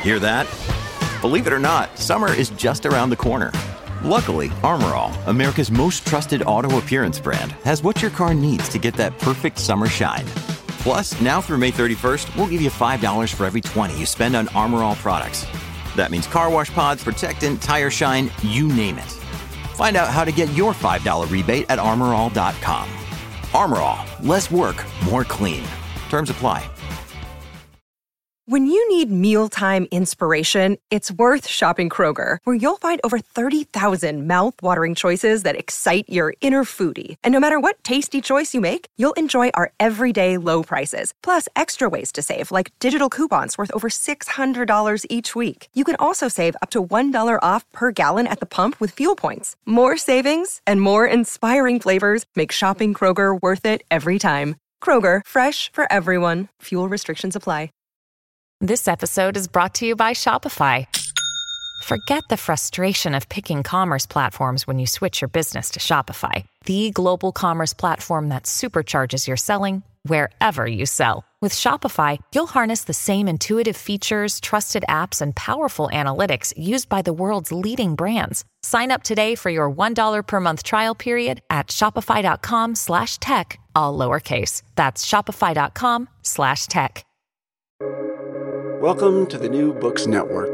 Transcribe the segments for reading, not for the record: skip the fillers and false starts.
Hear that? Believe it or not, summer is just around the corner. Luckily, Armor All, America's most trusted auto appearance brand, has what your car needs to get that perfect summer shine. Plus, now through May 31st, we'll give you $5 for every $20 you spend on Armor All products. That means car wash pods, protectant, tire shine, you name it. Find out how to get your $5 rebate at armorall.com. Armor All, less work, more clean. Terms apply. When you need mealtime inspiration, it's worth shopping Kroger, where you'll find over 30,000 mouth-watering choices that excite your inner foodie. And no matter what tasty choice you make, you'll enjoy our everyday low prices, plus extra ways to save, like digital coupons worth over $600 each week. You can also save up to $1 off per gallon at the pump with fuel points. More savings and more inspiring flavors make shopping Kroger worth it every time. Kroger, fresh for everyone. Fuel restrictions apply. This episode is brought to you by Shopify. Forget the frustration of picking commerce platforms when you switch your business to Shopify, the global commerce platform that supercharges your selling wherever you sell. With Shopify, you'll harness the same intuitive features, trusted apps, and powerful analytics used by the world's leading brands. Sign up today for your $1 per month trial period at shopify.com/tech, all lowercase. That's shopify.com/tech. Welcome to the New Books Network.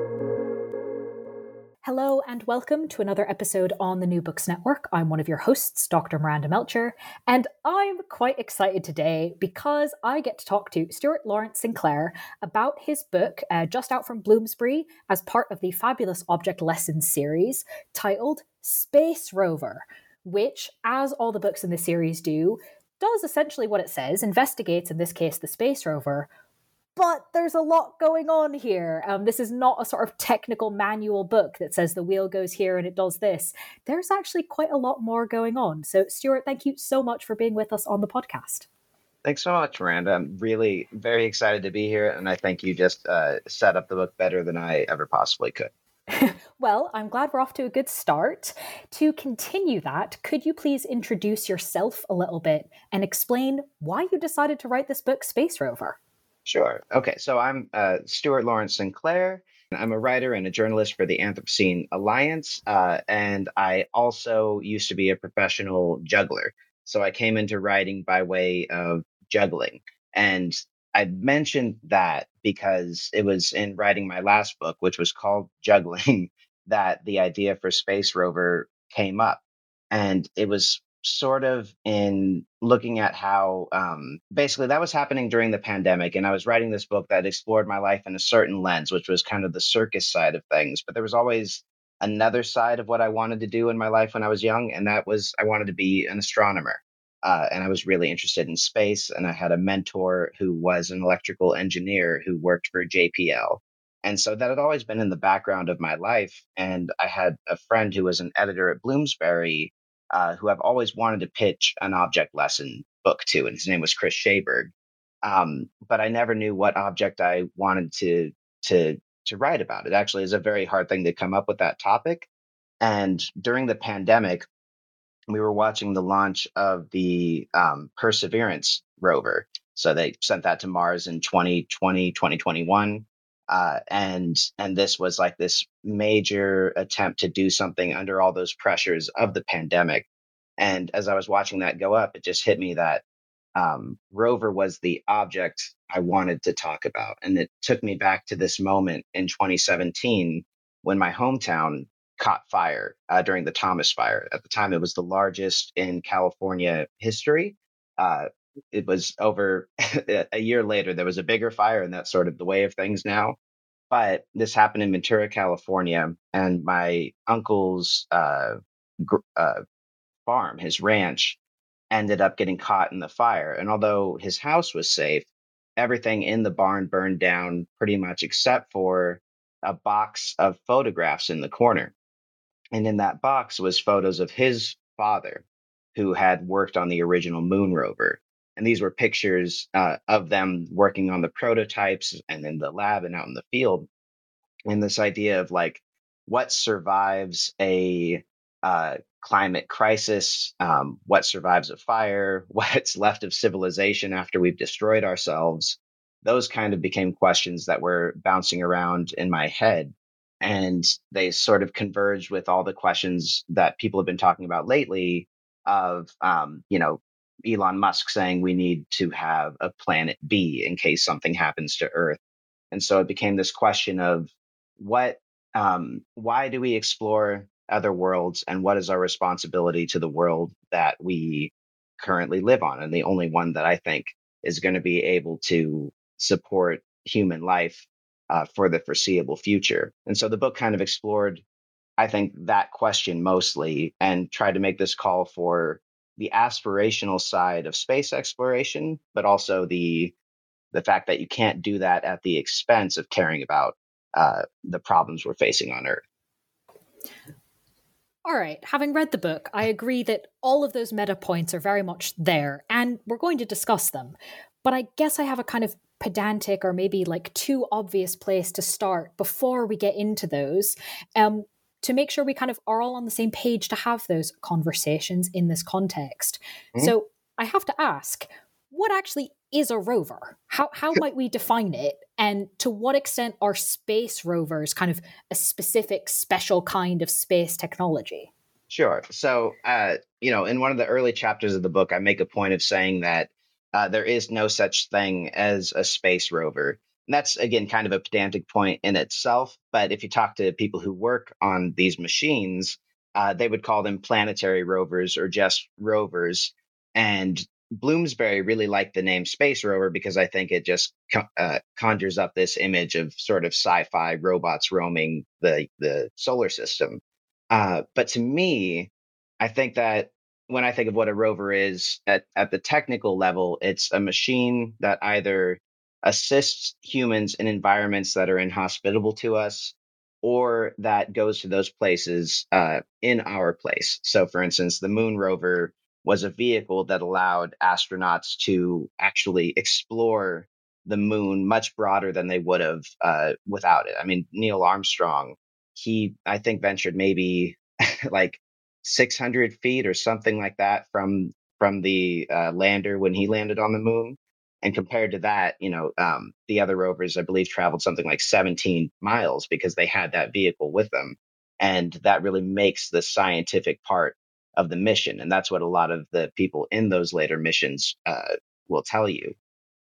Hello and welcome to another episode on the New Books Network. I'm one of your hosts, Dr. Miranda Melcher, and I'm quite excited today because I get to talk to Stuart Lawrence Sinclair about his book, just out from Bloomsbury, as part of the Fabulous Object Lessons series, titled Space Rover, which, as all the books in the series do, does essentially what it says, investigates, in this case, the space rover. But there's a lot going on here. This is not a sort of technical manual book that says the wheel goes here and it does this. There's actually quite a lot more going on. So, Stuart, thank you so much for being with us on the podcast. Thanks so much, Miranda. I'm really very excited to be here, and I think you just set up the book better than I ever possibly could. Well, I'm glad we're off to a good start. To continue that, could you please introduce yourself a little bit and explain why you decided to write this book, Space Rover? Sure. Okay, so I'm Stuart Lawrence Sinclair. I'm a writer and a journalist for the Anthropocene Alliance, and I also used to be a professional juggler. So I came into writing by way of juggling. And I mentioned that because it was in writing my last book, which was called Juggling, that the idea for Space Rover came up. And it was sort of in looking at how basically that was happening during the pandemic. And I was writing this book that explored my life in a certain lens, which was kind of the circus side of things. But there was always another side of what I wanted to do in my life when I was young. And that was I wanted to be an astronomer. And I was really interested in space. And I had a mentor who was an electrical engineer who worked for JPL. And so that had always been in the background of my life. And I had a friend who was an editor at Bloomsbury who I've always wanted to pitch an object lesson book to, and his name was Chris Shaberg. But I never knew what object I wanted to write about. It actually is a very hard thing to come up with that topic. And during the pandemic, we were watching the launch of the Perseverance rover. So they sent that to Mars in 2020, 2021. And this was like this major attempt to do something under all those pressures of the pandemic. And as I was watching that go up, it just hit me that rover was the object I wanted to talk about. And it took me back to this moment in 2017 when my hometown caught fire during the Thomas Fire. At the time, it was the largest in California history. It was over a year later, there was a bigger fire, and that's sort of the way of things now. But this happened in Ventura, California, and my uncle's farm, his ranch, ended up getting caught in the fire. And although his house was safe, everything in the barn burned down pretty much except for a box of photographs in the corner. And in that box was photos of his father, who had worked on the original moon rover. And these were pictures of them working on the prototypes and in the lab and out in the field. And this idea of like what survives a climate crisis, what survives a fire, what's left of civilization after we've destroyed ourselves. those kind of became questions that were bouncing around in my head. And they sort of converged with all the questions that people have been talking about lately of, Elon Musk saying we need to have a planet B in case something happens to Earth. And so it became this question of what, why do we explore other worlds, and what is our responsibility to the world that we currently live on, and the only one that I think is going to be able to support human life for the foreseeable future. And so the book kind of explored, I think, that question mostly, and tried to make this call for the aspirational side of space exploration, but also the fact that you can't do that at the expense of caring about the problems we're facing on Earth. All right, having read the book, I agree that all of those meta points are very much there, and we're going to discuss them. But I guess I have a kind of pedantic or maybe like too obvious place to start before we get into those, to make sure we kind of are all on the same page to have those conversations in this context. Mm-hmm. So I have to ask, what actually is a rover? How might we define it? And to what extent are space rovers kind of a specific, special kind of space technology? Sure. So, in one of the early chapters of the book, I make a point of saying that there is no such thing as a space rover. And that's, again, kind of a pedantic point in itself. But if you talk to people who work on these machines, they would call them planetary rovers or just rovers. And Bloomsbury really liked the name space rover because I think it just conjures up this image of sort of sci-fi robots roaming the solar system. But to me, I think that when I think of what a rover is at the technical level, it's a machine that either assists humans in environments that are inhospitable to us, or that goes to those places in our place. So, for instance, the moon rover was a vehicle that allowed astronauts to actually explore the moon much broader than they would have without it. I mean, Neil Armstrong, he, I think, ventured maybe like 600 feet or something like that from the lander when he landed on the moon. And compared to that, the other rovers, I believe, traveled something like 17 miles because they had that vehicle with them. And that really makes the scientific part of the mission. And that's what a lot of the people in those later missions will tell you.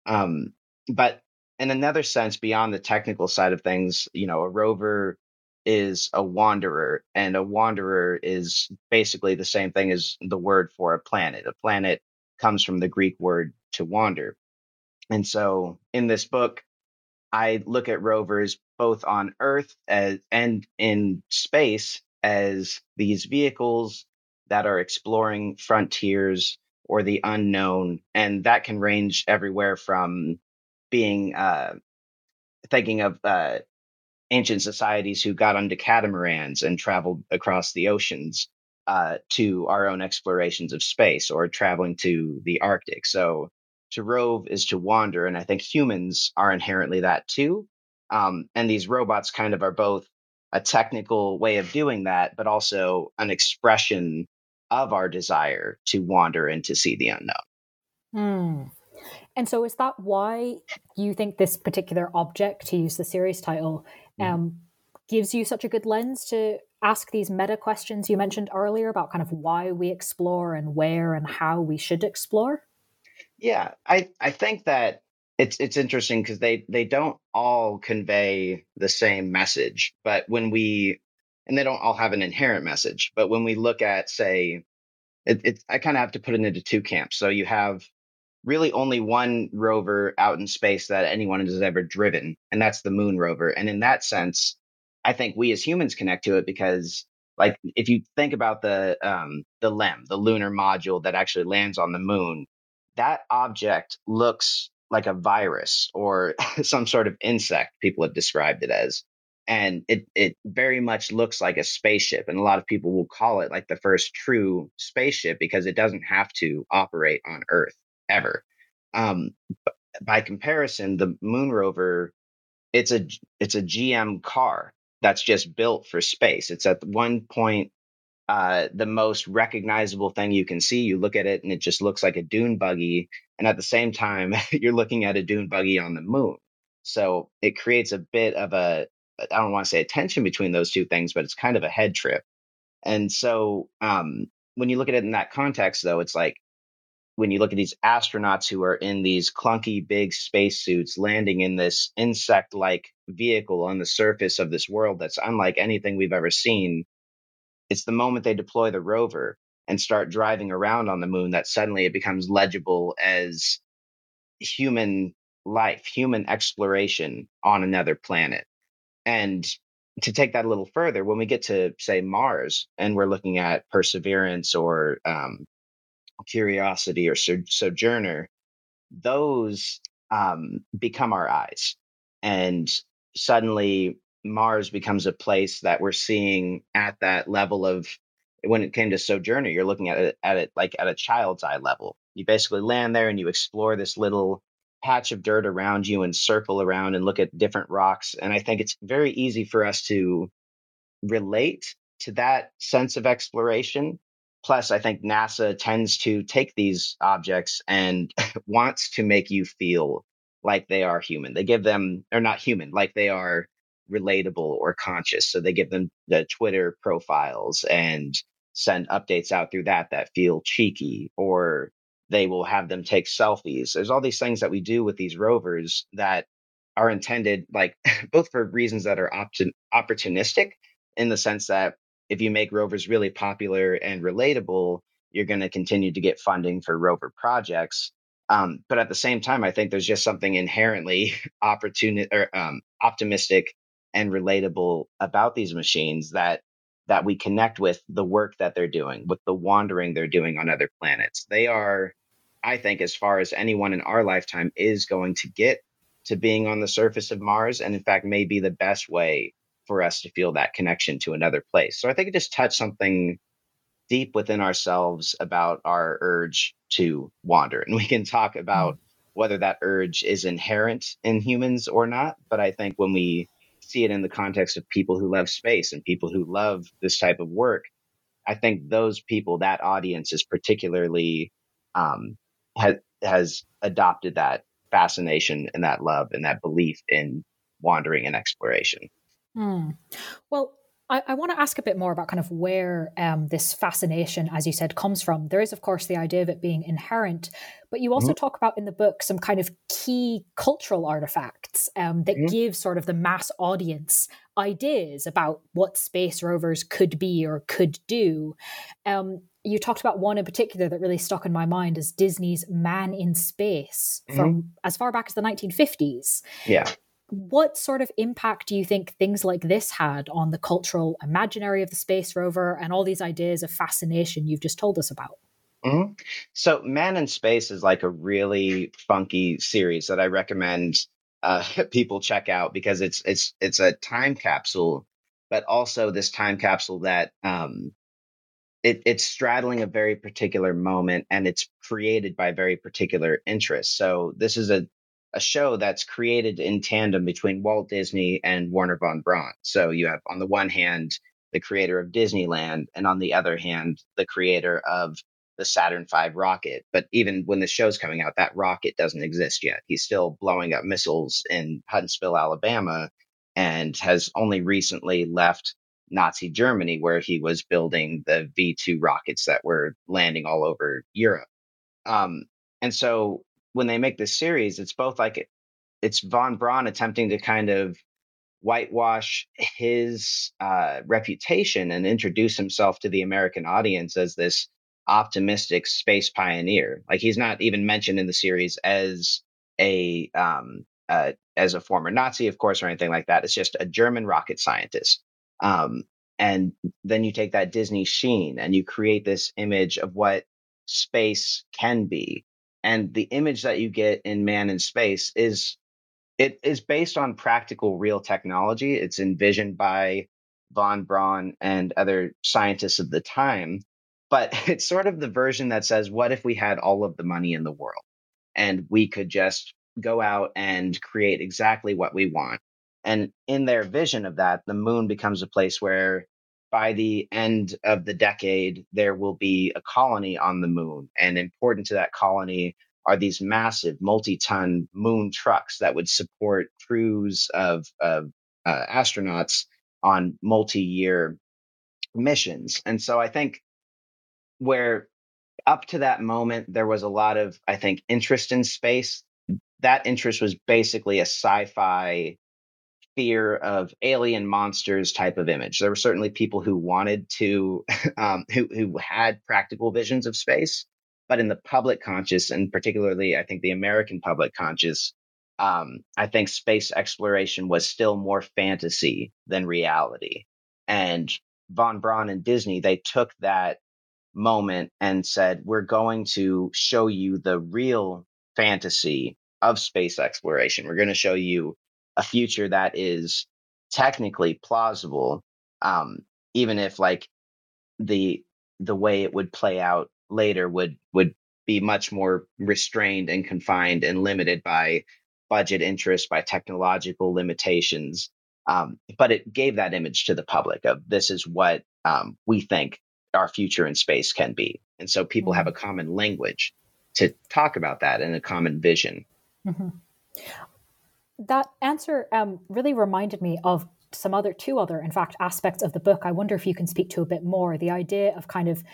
But in another sense, beyond the technical side of things, a rover is a wanderer, and a wanderer is basically the same thing as the word for a planet. A planet comes from the Greek word to wander. And so in this book, I look at rovers both on Earth and in space as these vehicles that are exploring frontiers or the unknown. And that can range everywhere from being thinking of ancient societies who got onto catamarans and traveled across the oceans to our own explorations of space or traveling to the Arctic. So to rove is to wander, and I think humans are inherently that too. And these robots kind of are both a technical way of doing that, but also an expression of our desire to wander and to see the unknown. And so is that why you think this particular object, to use the series title, gives you such a good lens to ask these meta questions you mentioned earlier about kind of why we explore and where and how we should explore? Yeah, I think that it's interesting because they don't all convey the same message, but and they don't all have an inherent message. But when we look at, say, I kind of have to put it into two camps. So you have really only one rover out in space that anyone has ever driven, and that's the moon rover. And in that sense, I think we as humans connect to it because, like, if you think about the LEM, the lunar module that actually lands on the moon, that object looks like a virus or some sort of insect, people have described it as. And it very much looks like a spaceship. And a lot of people will call it like the first true spaceship because it doesn't have to operate on Earth ever. By comparison, the moon rover, it's a GM car that's just built for space. It's at one point the most recognizable thing you can see. You look at it and it just looks like a dune buggy. And at the same time, you're looking at a dune buggy on the moon. So it creates a bit of I don't want to say a tension between those two things, but it's kind of a head trip. And so when you look at it in that context, though, it's like when you look at these astronauts who are in these clunky big spacesuits landing in this insect like vehicle on the surface of this world that's unlike anything we've ever seen, it's the moment they deploy the rover and start driving around on the moon that suddenly it becomes legible as human life, human exploration on another planet. And to take that a little further, when we get to, say, Mars, and we're looking at Perseverance or Curiosity or Sojourner, those become our eyes. And suddenly Mars becomes a place that we're seeing at that level of, when it came to Sojourner, you're looking at it like at a child's eye level. You basically land there and you explore this little patch of dirt around you and circle around and look at different rocks. And I think it's very easy for us to relate to that sense of exploration. Plus, I think NASA tends to take these objects and wants to make you feel like they are human. They give them, or not human, like they are relatable or conscious. So they give them the Twitter profiles and send updates out through that feel cheeky, or they will have them take selfies. There's all these things that we do with these rovers that are intended, like, both for reasons that are opportunistic, in the sense that if you make rovers really popular and relatable, you're going to continue to get funding for rover projects. But at the same time, I think there's just something inherently optimistic and relatable about these machines that we connect with the work that they're doing, with the wandering they're doing on other planets. They are, I think, as far as anyone in our lifetime is going to get to being on the surface of Mars, and in fact, may be the best way for us to feel that connection to another place. So I think it just touched something deep within ourselves about our urge to wander. And we can talk about whether that urge is inherent in humans or not. But I think when we see it in the context of people who love space and people who love this type of work, I think those people, that audience is particularly has adopted that fascination and that love and that belief in wandering and exploration. Well, I want to ask a bit more about kind of where this fascination, as you said, comes from. There is, of course, the idea of it being inherent, but you also talk about in the book some kind of key cultural artifacts that give sort of the mass audience ideas about what space rovers could be or could do. You talked about one in particular that really stuck in my mind as Disney's Man in Space from as far back as the 1950s. Yeah. What sort of impact do you think things like this had on the cultural imaginary of the space rover and all these ideas of fascination you've just told us about? So Man in Space is like a really funky series that I recommend people check out, because it's a time capsule, but also this time capsule that it's straddling a very particular moment, and it's created by very particular interests. So this is a show that's created in tandem between Walt Disney and Werner von Braun. So you have, on the one hand, the creator of Disneyland, and on the other hand, the creator of the Saturn V rocket. But even when the show's coming out, that rocket doesn't exist yet. He's still blowing up missiles in Huntsville, Alabama, and has only recently left Nazi Germany, where he was building the V2 rockets that were landing all over Europe. And so when they make this series, it's both like it's von Braun attempting to kind of whitewash his reputation and introduce himself to the American audience as this optimistic space pioneer. Like, he's not even mentioned in the series as a former Nazi, of course, or anything like that. It's just a German rocket scientist. And then you take that Disney sheen and you create this image of what space can be. And the image that you get in Man in Space is based on practical, real technology. It's envisioned by von Braun and other scientists of the time. But it's sort of the version that says, what if we had all of the money in the world and we could just go out and create exactly what we want? And in their vision of that, the moon becomes a place where by the end of the decade, there will be a colony on the moon. And important to that colony are these massive multi-ton moon trucks that would support crews of astronauts on multi-year missions. And so I think where up to that moment, there was a lot of, I think, interest in space. That interest was basically a sci-fi fear of alien monsters type of image. There were certainly people who wanted to, who had practical visions of space, but in the public conscious, and particularly, I think the American public conscious, I think space exploration was still more fantasy than reality. And Von Braun and Disney, they took that moment and said, we're going to show you the real fantasy of space exploration. We're going to show you a future that is technically plausible, even if like the way it would play out later would be much more restrained and confined and limited by budget interests, by technological limitations. But it gave that image to the public of this is what we think our future in space can be. And so people have a common language to talk about that and a common vision. Mm-hmm. That answer really reminded me of two other, in fact, aspects of the book. I wonder if you can speak to a bit more. The idea of kind of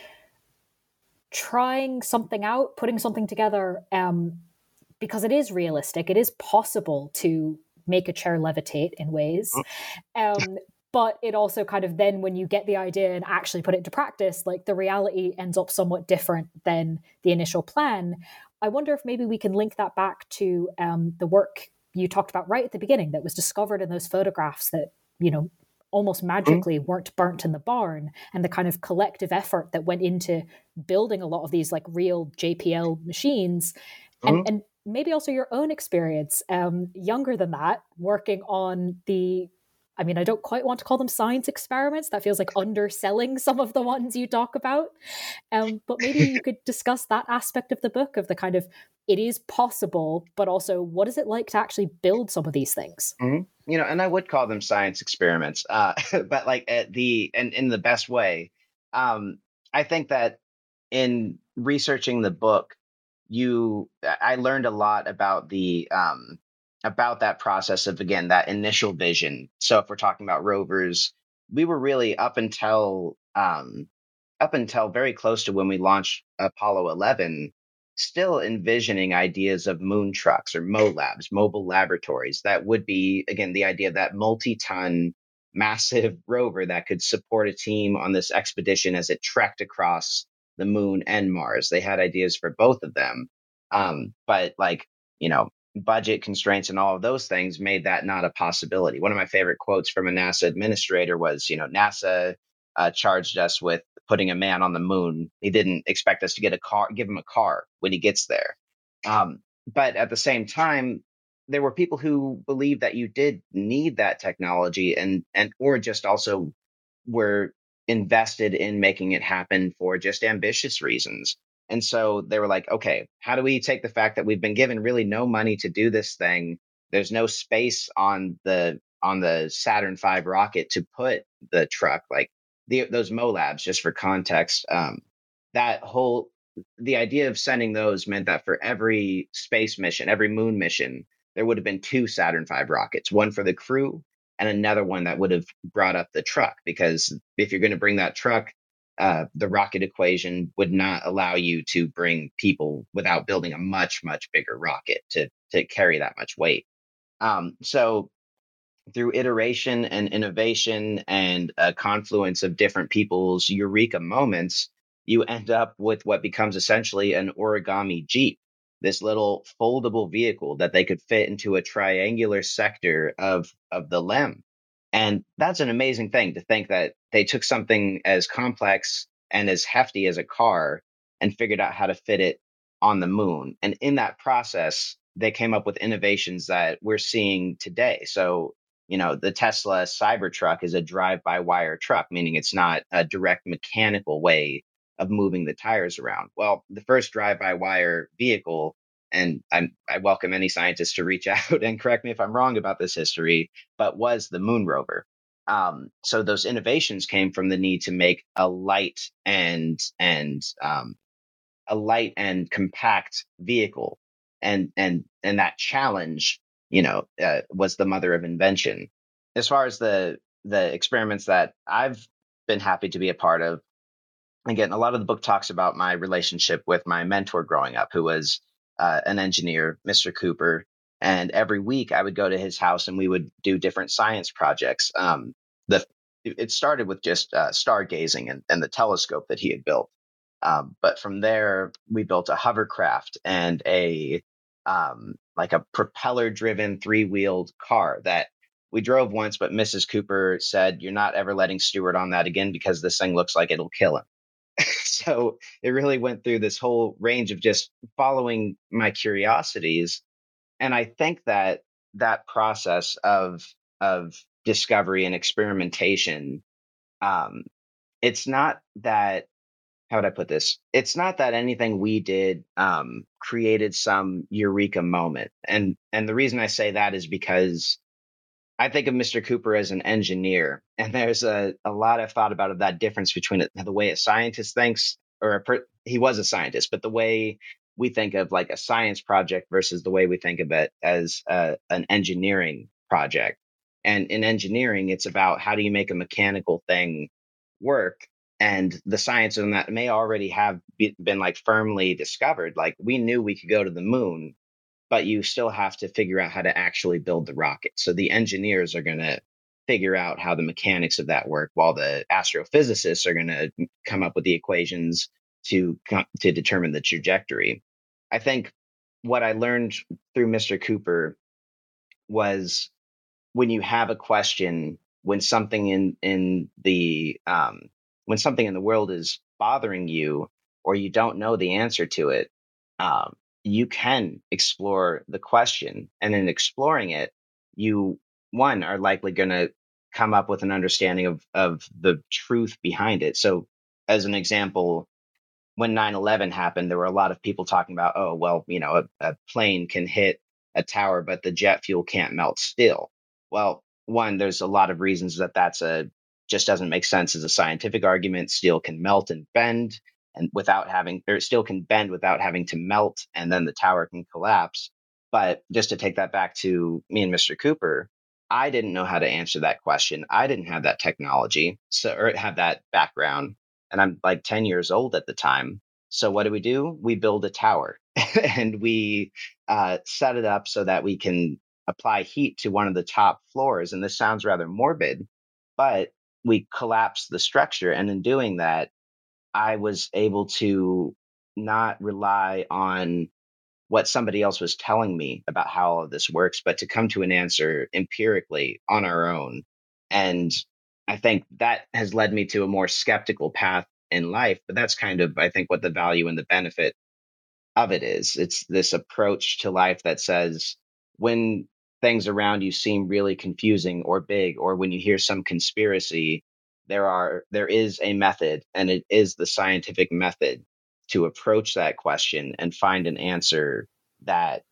trying something out, putting something together, because it is realistic. It is possible to make a chair levitate in ways. But it also kind of then when you get the idea and actually put it into practice, like the reality ends up somewhat different than the initial plan. I wonder if maybe we can link that back to the work you talked about right at the beginning that was discovered in those photographs that, almost magically weren't burnt in the barn, and the kind of collective effort that went into building a lot of these like real JPL machines. And maybe also your own experience, younger than that, working on I don't quite want to call them science experiments. That feels like underselling some of the ones you talk about. But maybe you could discuss that aspect of the book of the kind of, it is possible, but also what is it like to actually build some of these things? And I would call them science experiments, but like in the best way. I think that in researching the book, I learned a lot about about that process of, again, that initial vision. So if we're talking about rovers, we were really up until very close to when we launched Apollo 11, still envisioning ideas of moon trucks or MOLABs, mobile laboratories. That would be, again, the idea of that multi-ton massive rover that could support a team on this expedition as it trekked across the moon and Mars. They had ideas for both of them. But budget constraints and all of those things made that not a possibility. One of my favorite quotes from a NASA administrator was, NASA charged us with putting a man on the moon. He didn't expect us to give him a car when he gets there. But at the same time, there were people who believed that you did need that technology or just also were invested in making it happen for just ambitious reasons. And so they were like, okay, how do we take the fact that we've been given really no money to do this thing? There's no space on the Saturn V rocket to put the truck, like those MOLABs, just for context. The idea of sending those meant that for every space mission, every moon mission, there would have been 2 Saturn V rockets, one for the crew and another one that would have brought up the truck. Because if you're going to bring that truck, the rocket equation would not allow you to bring people without building a much, much bigger rocket to carry that much weight. So through iteration and innovation and a confluence of different people's eureka moments, you end up with what becomes essentially an origami Jeep, this little foldable vehicle that they could fit into a triangular sector of the LEM. And that's an amazing thing, to think that they took something as complex and as hefty as a car and figured out how to fit it on the moon. And in that process, they came up with innovations that we're seeing today. So, the Tesla Cybertruck is a drive-by-wire truck, meaning it's not a direct mechanical way of moving the tires around. Well, the first drive-by-wire vehicle, and I welcome any scientist to reach out and correct me if I'm wrong about this history, but was the moon rover. So those innovations came from the need to make a light and compact vehicle, and that challenge, was the mother of invention. As far as the experiments that I've been happy to be a part of, again, a lot of the book talks about my relationship with my mentor growing up, who was an engineer, Mr. Cooper. And every week I would go to his house and we would do different science projects. The It started with just stargazing and the telescope that he had built. But from there, we built a hovercraft and like a propeller-driven 3-wheeled car that we drove once. But Mrs. Cooper said, "You're not ever letting Stuart on that again because this thing looks like it'll kill him." So it really went through this whole range of just following my curiosities. And I think that that process of discovery and experimentation, um, it's not that, how would I put this? It's not that anything we did created some eureka moment. And the reason I say that is because I think of Mr. Cooper as an engineer, and there's a lot I've thought about of that difference between the way a scientist thinks, he was a scientist, but the way we think of like a science project versus the way we think of it as an engineering project. And in engineering, it's about how do you make a mechanical thing work, and the science on that may already have been like firmly discovered. Like we knew we could go to the moon, but you still have to figure out how to actually build the rocket. So the engineers are going to figure out how the mechanics of that work, while the astrophysicists are going to come up with the equations to determine the trajectory. I think what I learned through Mr. Cooper was, when you have a question, when something in the world is bothering you, or you don't know the answer to it, you can explore the question. And in exploring it, you, one, are likely going to come up with an understanding of the truth behind it. So, as an example, when 9/11 happened, there were a lot of people talking about, oh, well, a plane can hit a tower, but the jet fuel can't melt steel. Well, one, there's a lot of reasons that's just doesn't make sense as a scientific argument. Steel can melt and bend, and steel can bend without having to melt, and then the tower can collapse. But just to take that back to me and Mr. Cooper, I didn't know how to answer that question. I didn't have that technology, or have that background, and I'm like 10 years old at the time. So what do? We build a tower and we set it up so that we can apply heat to one of the top floors. And this sounds rather morbid, but we collapsed the structure. And in doing that, I was able to not rely on what somebody else was telling me about how all of this works, but to come to an answer empirically on our own. And I think that has led me to a more skeptical path in life. But that's kind of, I think, what the value and the benefit of it is. It's this approach to life that says, when things around you seem really confusing or big, or when you hear some conspiracy, there is a method, and it is the scientific method to approach that question and find an answer that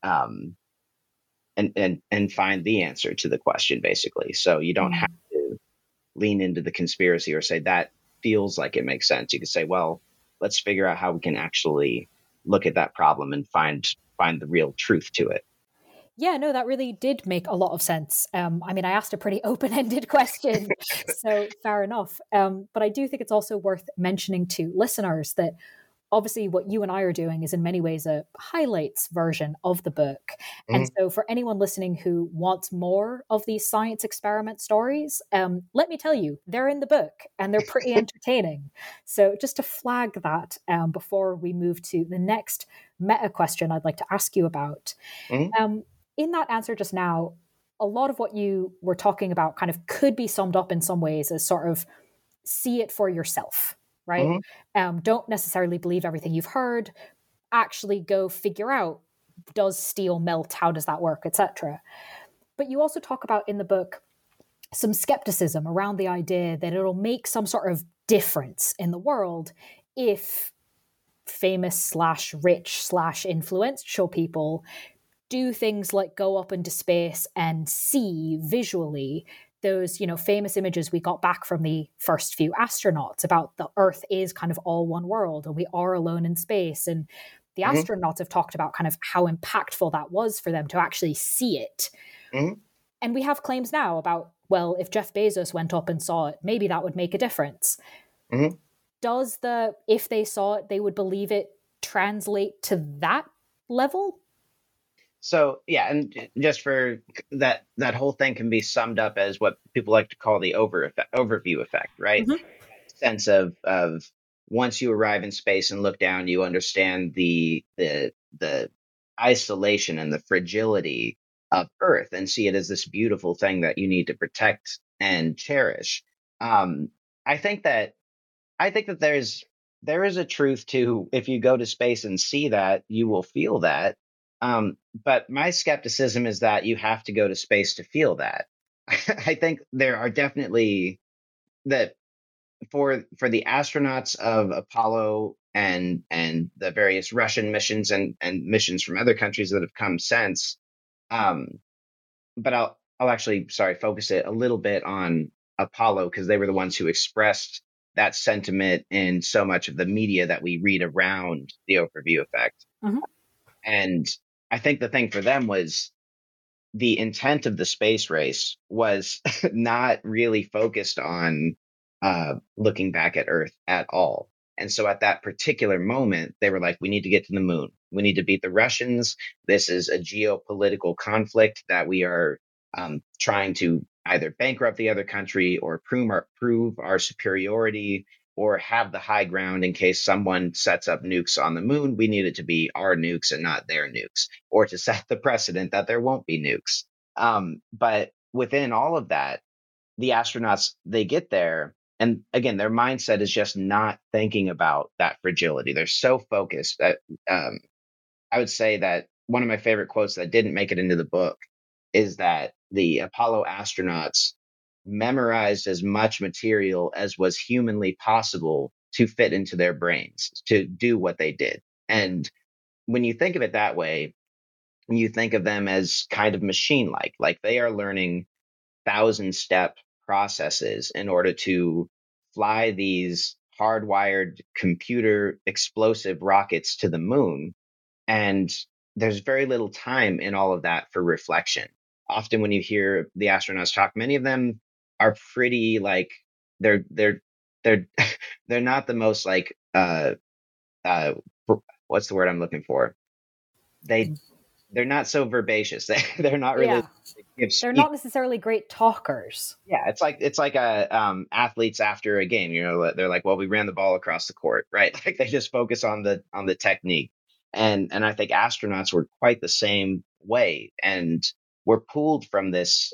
and find the answer to the question, basically. So you don't have to lean into the conspiracy or say that feels like it makes sense. You could say, well, let's figure out how we can actually look at that problem and find the real truth to it. Yeah, no, that really did make a lot of sense. I mean, I asked a pretty open-ended question, so fair enough. But I do think it's also worth mentioning to listeners that obviously what you and I are doing is in many ways a highlights version of the book. Mm-hmm. And so for anyone listening who wants more of these science experiment stories, let me tell you, they're in the book and they're pretty entertaining. So just to flag that before we move to the next meta question I'd like to ask you about. Mm-hmm. In that answer just now, a lot of what you were talking about kind of could be summed up in some ways as sort of see it for yourself. Right? Mm-hmm. Don't necessarily believe everything you've heard. Actually go figure out, does steel melt? How does that work, etc. But you also talk about in the book some skepticism around the idea that it'll make some sort of difference in the world if famous / rich / influential people do things like go up into space and see visually those, famous images we got back from the first few astronauts about the Earth is kind of all one world and we are alone in space. And the hmm astronauts have talked about kind of how impactful that was for them to actually see it. hmm And we have claims now about, well, if Jeff Bezos went up and saw it, maybe that would make a difference. hmm Does if they saw it, they would believe it, translate to that level? So yeah, and just for that whole thing can be summed up as what people like to call the overview effect, right? Mm-hmm. Sense of once you arrive in space and look down, you understand the isolation and the fragility of Earth and see it as this beautiful thing that you need to protect and cherish. Um, I think that there is a truth to if you go to space and see that, you will feel that. But my skepticism is that you have to go to space to feel that. I think there are definitely that for the astronauts of Apollo and the various Russian missions and missions from other countries that have come since. Um, but I'll actually focus it a little bit on Apollo because they were the ones who expressed that sentiment in so much of the media that we read around the overview effect. Mm-hmm. And I think the thing for them was the intent of the space race was not really focused on looking back at Earth at all. And so at that particular moment, they were like, we need to get to the moon. We need to beat the Russians. This is a geopolitical conflict that we are trying to either bankrupt the other country or prove our superiority or have the high ground in case someone sets up nukes on the moon. We need it to be our nukes and not their nukes, or to set the precedent that there won't be nukes. But within all of that, the astronauts, they get there. And again, their mindset is just not thinking about that fragility. They're so focused that I would say that one of my favorite quotes that didn't make it into the book is that the Apollo astronauts memorized as much material as was humanly possible to fit into their brains to do what they did. And when you think of it that way, you think of them as kind of machine like they are learning 1,000-step processes in order to fly these hardwired computer explosive rockets to the moon. And there's very little time in all of that for reflection. Often when you hear the astronauts talk, many of them are pretty like they're they're not the most like uh what's the word I'm looking for? They they're not so verbacious. They're not really Yeah. They're not necessarily great talkers. Yeah, it's like a athletes after a game. They're like, well, we ran the ball across the court, right? Like they just focus on the technique. And I think astronauts were quite the same way, and were pulled from this.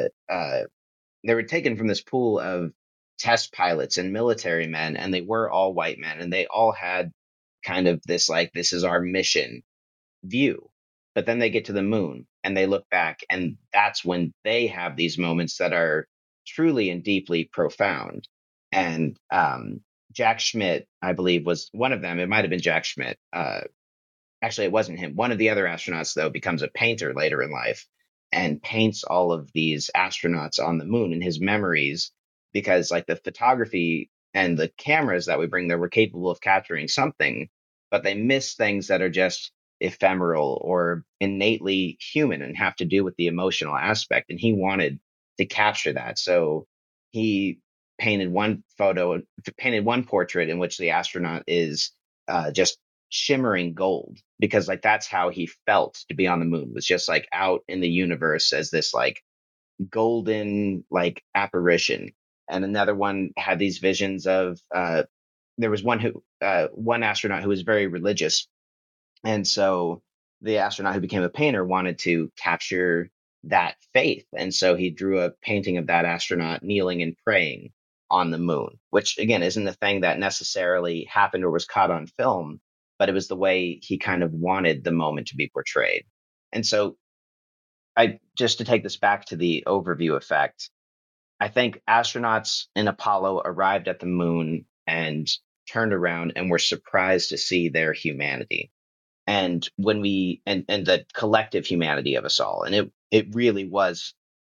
They were taken from this pool of test pilots and military men, and they were all white men, and they all had kind of this like, this is our mission view. But then they get to the moon and they look back, and that's when they have these moments that are truly and deeply profound. And Jack Schmidt, I believe, was one of them. It might have been Jack Schmidt. Actually, it wasn't him. One of the other astronauts, though, becomes a painter later in life and paints all of these astronauts on the moon in his memories, because like the photography and the cameras that we bring there were capable of capturing something, but they miss things that are just ephemeral or innately human and have to do with the emotional aspect. And he wanted to capture that. So he painted one portrait in which the astronaut is just shimmering gold, because like that's how he felt to be on the moon, was just like out in the universe as this like golden like apparition. And another one had these visions of there was one astronaut who was very religious, and so the astronaut who became a painter wanted to capture that faith. And so he drew a painting of that astronaut kneeling and praying on the moon, which again isn't a thing that necessarily happened or was caught on film, but it was the way he kind of wanted the moment to be portrayed. And so I just to take this back to the overview effect, I think astronauts in Apollo arrived at the moon and turned around and were surprised to see their humanity, and when we and the collective humanity of us all. And it really was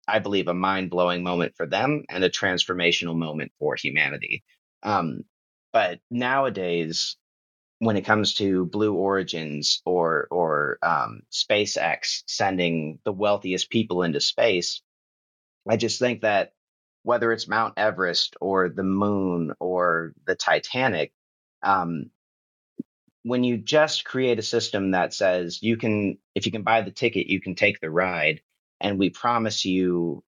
I believe, a mind blowing moment for them and a transformational moment for humanity. Um, but nowadays, when it comes to Blue Origins or SpaceX sending the wealthiest people into space, I just think that whether it's Mount Everest or the moon or the Titanic, um, when you just create a system that says you can, if you can buy the ticket, you can take the ride, and we promise you,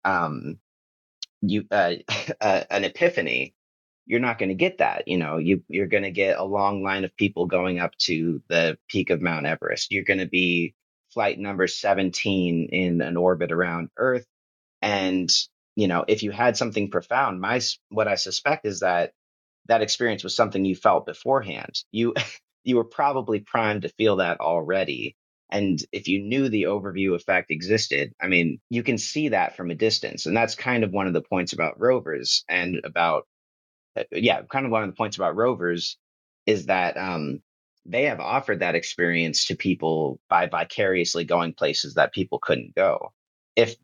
you an epiphany, you're not going to get that. You're going to get a long line of people going up to the peak of Mount Everest. You're going to be flight number 17 in an orbit around Earth. And, if you had something profound, what I suspect is that experience was something you felt beforehand. You were probably primed to feel that already. And if you knew the overview effect existed, I mean, you can see that from a distance. And that's kind of one of the points about rovers and about, yeah, kind of one of the points about rovers is that they have offered that experience to people by vicariously going places that people couldn't go. If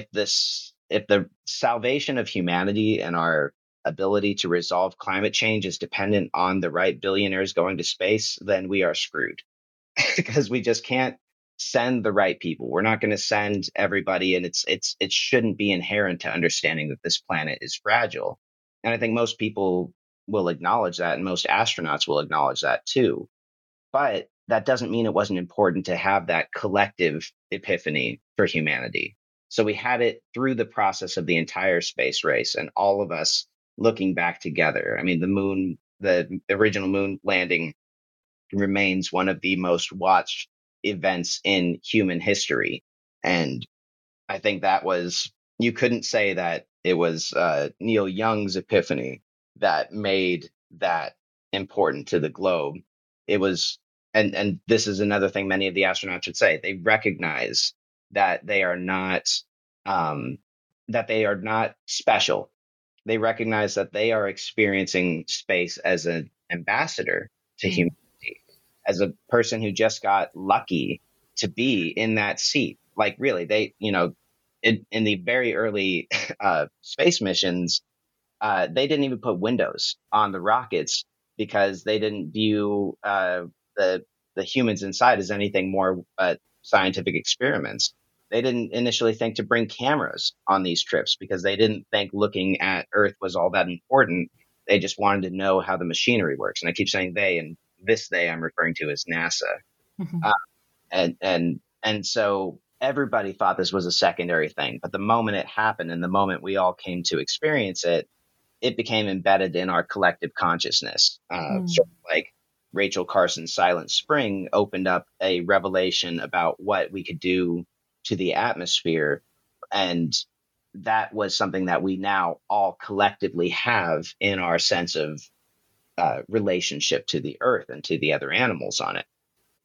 if the salvation of humanity and our ability to resolve climate change is dependent on the right billionaires going to space, then we are screwed because we just can't send the right people. We're not going to send everybody, and it shouldn't be inherent to understanding that this planet is fragile. And I think most people will acknowledge that, and most astronauts will acknowledge that too. But that doesn't mean it wasn't important to have that collective epiphany for humanity. So we had it through the process of the entire space race and all of us looking back together. I mean, the original moon landing remains one of the most watched events in human history. And I think you couldn't say that it was Neil Young's epiphany that made that important to the globe. It was, and this is another thing many of the astronauts would say, they recognize that um, they are not special. They recognize that they are experiencing space as an ambassador to humanity, as a person who just got lucky to be in that seat. Like really, in the very early space missions, they didn't even put windows on the rockets because they didn't view the humans inside as anything more but scientific experiments. They didn't initially think to bring cameras on these trips because they didn't think looking at Earth was all that important. They just wanted to know how the machinery works. And I keep saying they, and this they I'm referring to as NASA. Mhm. And so everybody thought this was a secondary thing, but the moment it happened and the moment we all came to experience it, it became embedded in our collective consciousness. Sort of like Rachel Carson's Silent Spring opened up a revelation about what we could do to the atmosphere. And that was something that we now all collectively have in our sense of relationship to the earth and to the other animals on it.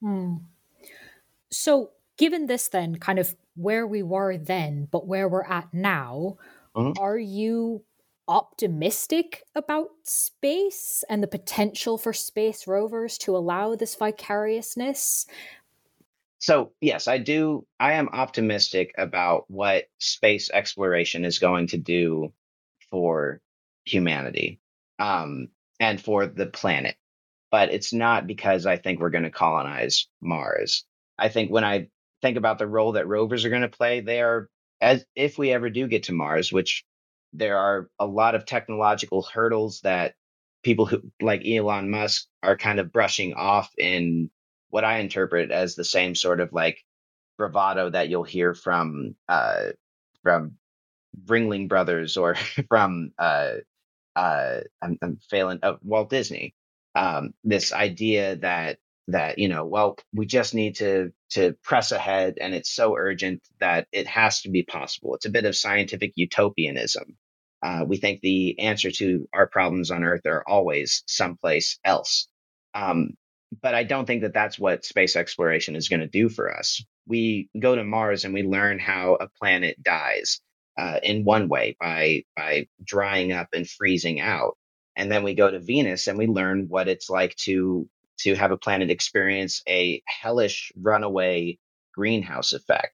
So, given this, then, kind of where we were then, but where we're at now, are you optimistic about space and the potential for space rovers to allow this vicariousness? So, yes, I do. I am optimistic about what space exploration is going to do for humanity and for the planet. But it's not because I think we're going to colonize Mars. I think when I think about the role that rovers are going to play, they are, as if we ever do get to Mars, which there are a lot of technological hurdles that people who like Elon Musk are kind of brushing off in what I interpret as the same sort of like bravado that you'll hear from Ringling Brothers or from I'm failing Walt Disney. This idea that well, we just need to press ahead, and it's so urgent that it has to be possible. It's a bit of scientific utopianism. We think the answer to our problems on Earth are always someplace else. But I don't think that that's what space exploration is going to do for us. We go to Mars and we learn how a planet dies in one way by drying up and freezing out. And then we go to Venus and we learn what it's like to have a planet experience a hellish runaway greenhouse effect.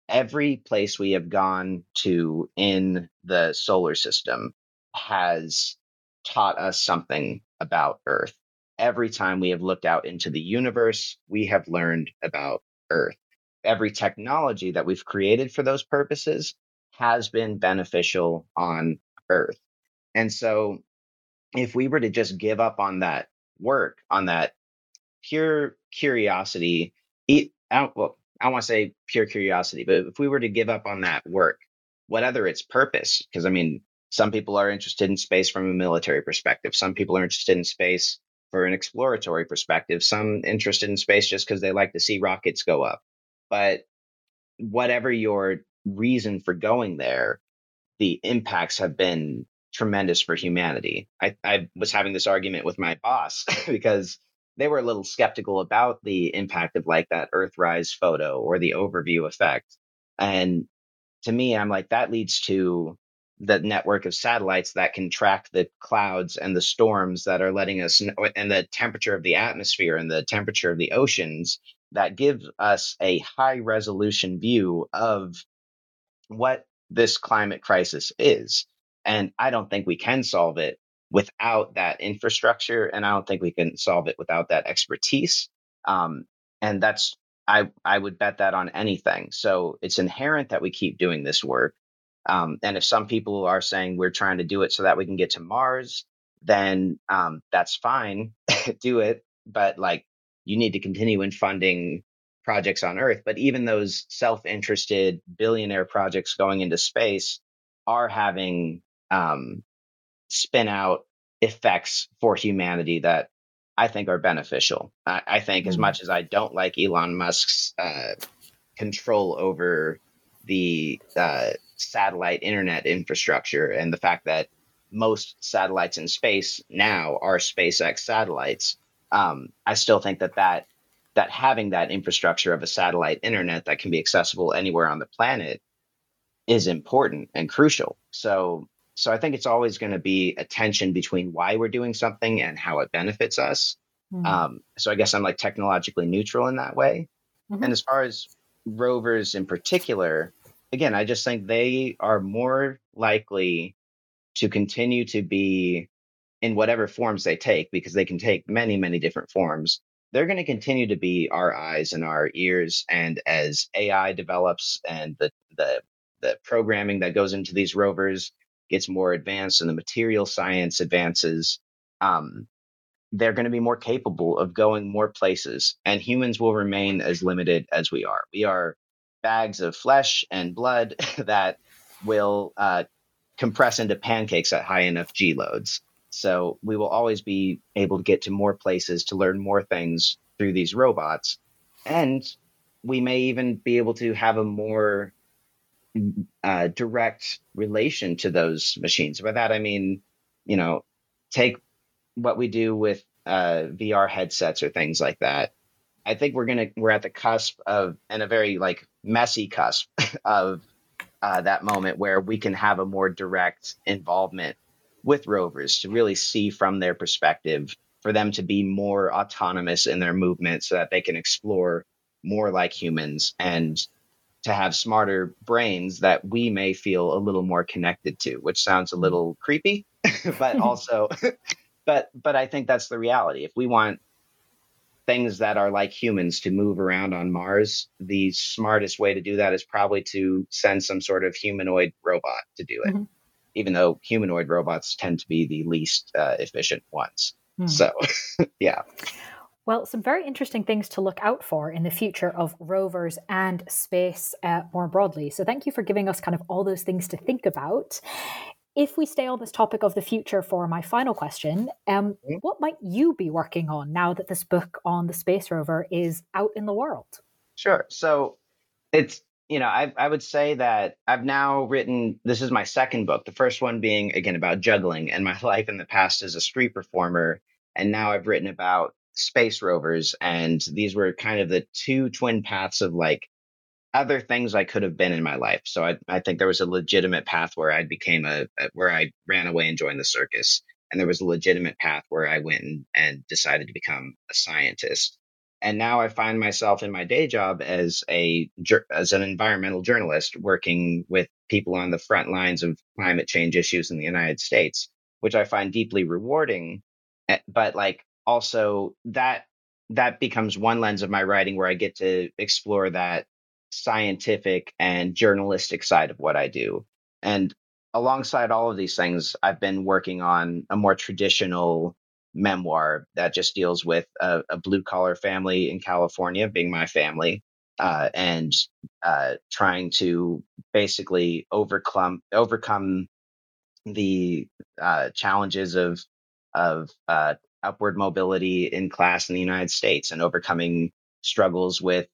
every place we have gone to in the solar system has taught us something about Earth. Every time we have looked out into the universe, we have learned about Earth. Every technology that we've created for those purposes has been beneficial on Earth. And so, if we were to just give up on that work, on that pure curiosity, I don't want to say pure curiosity, but if we were to give up on that work, whatever its purpose, because I mean, some people are interested in space from a military perspective, some people are interested in space for an exploratory perspective, some interested in space just because they like to see rockets go up. But whatever your reason for going there, the impacts have been tremendous for humanity. I was having this argument with my boss because they were a little skeptical about the impact of like that Earthrise photo or the overview effect. And to me, I'm like, that leads to the network of satellites that can track the clouds and the storms that are letting us know, and the temperature of the atmosphere and the temperature of the oceans that gives us a high resolution view of what this climate crisis is. And I don't think we can solve it without that infrastructure. And I don't think we can solve it without that expertise. And that's, I would bet that on anything. So it's inherent that we keep doing this work. And if some people are saying we're trying to do it so that we can get to Mars, then that's fine, do it. But like, you need to continue in funding projects on Earth. But even those self-interested billionaire projects going into space are having spin out effects for humanity that I think are beneficial. I think as much as I don't like Elon Musk's control over the satellite internet infrastructure and the fact that most satellites in space now are SpaceX satellites, I still think that having that infrastructure of a satellite internet that can be accessible anywhere on the planet is important and crucial. So I think it's always going to be a tension between why we're doing something and how it benefits us. So I guess I'm like technologically neutral in that way. And as far as rovers in particular, again, I just think they are more likely to continue to be in whatever forms they take, because they can take many, many different forms. They're going to continue to be our eyes and our ears. And as AI develops and the programming that goes into these rovers gets more advanced and the material science advances, they're going to be more capable of going more places. And humans will remain as limited as we are. We are bags of flesh and blood that will compress into pancakes at high enough G loads. So we will always be able to get to more places to learn more things through these robots. And we may even be able to have a more direct relation to those machines. By that, I mean, take what we do with VR headsets or things like that. I think we're at the cusp of, and a very like messy cusp of that moment where we can have a more direct involvement with rovers to really see from their perspective, for them to be more autonomous in their movement so that they can explore more like humans and to have smarter brains that we may feel a little more connected to, which sounds a little creepy, but also, but I think that's the reality. If we want things that are like humans to move around on Mars, the smartest way to do that is probably to send some sort of humanoid robot to do it, even though humanoid robots tend to be the least efficient ones. So, yeah. Well, some very interesting things to look out for in the future of rovers and space more broadly. So thank you for giving us kind of all those things to think about. If we stay on this topic of the future for my final question, what might you be working on now that this book on the space rover is out in the world? Sure. So it's, I would say that I've now written, this is my second book, the first one being, again, about juggling and my life in the past as a street performer. And now I've written about space rovers. And these were kind of the two twin paths of like other things I could have been in my life. So I think there was a legitimate path where I became where I ran away and joined the circus. And there was a legitimate path where I went and decided to become a scientist. And now I find myself in my day job as an environmental journalist working with people on the front lines of climate change issues in the United States, which I find deeply rewarding. But like also that becomes one lens of my writing where I get to explore that scientific and journalistic side of what I do. And alongside all of these things, I've been working on a more traditional memoir that just deals with a blue collar family in California, being my family, and trying to basically overcome the challenges of upward mobility in class in the United States and overcoming struggles with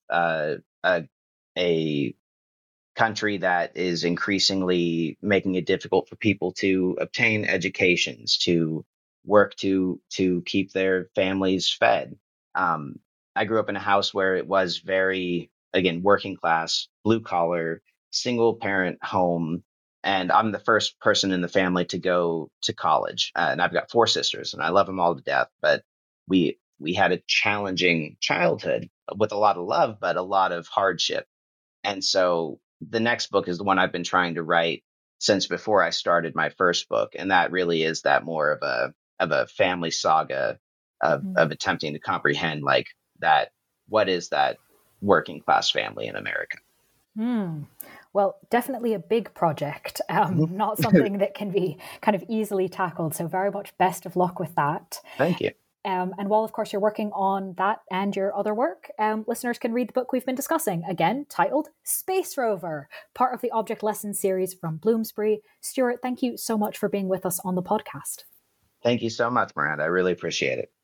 a country that is increasingly making it difficult for people to obtain educations, to work to keep their families fed. Um, I grew up in a house where it was very, again, working class, blue collar, single parent home, and I'm the first person in the family to go to college. And I've got four sisters, and I love them all to death. But we had a challenging childhood with a lot of love, but a lot of hardship. And so the next book is the one I've been trying to write since before I started my first book, and that really is that more of a family saga of attempting to comprehend like that. What is that working class family in America? Well, definitely a big project, not something that can be kind of easily tackled. So very much best of luck with that. Thank you. And while, of course, you're working on that and your other work, listeners can read the book we've been discussing, again, titled Space Rover, part of the Object Lessons series from Bloomsbury. Stuart, thank you so much for being with us on the podcast. Thank you so much, Miranda. I really appreciate it.